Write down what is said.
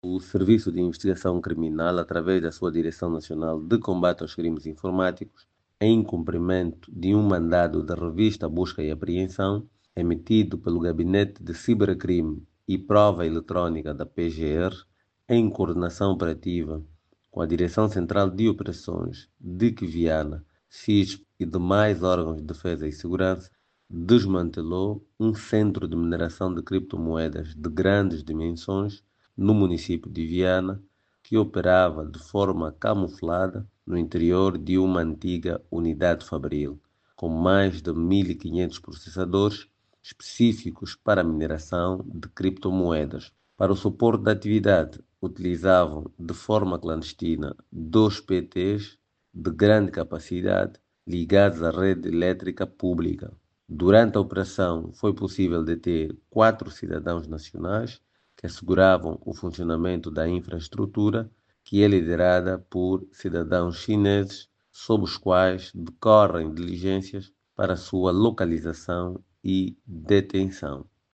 O Serviço de Investigação Criminal, através da sua Direção Nacional de Combate aos Crimes Informáticos, em cumprimento de um mandado da revista Busca e Apreensão, emitido pelo Gabinete de Cibercrime e Prova Eletrônica da PGR, em coordenação operativa com a Direção Central de Operações, DIC Viana, CISP e demais órgãos de defesa e segurança, desmantelou um centro de mineração de criptomoedas de grandes dimensões no município de Viana, que operava de forma camuflada no interior de uma antiga unidade fabril, com mais de 1.500 processadores específicos para a mineração de criptomoedas. Para o suporte da atividade, utilizavam de forma clandestina 2 PTs de grande capacidade ligados à rede elétrica pública. Durante a operação, foi possível deter 4 cidadãos nacionais que asseguravam o funcionamento da infraestrutura, que é liderada por cidadãos chineses, sob os quais decorrem diligências para sua localização e detenção.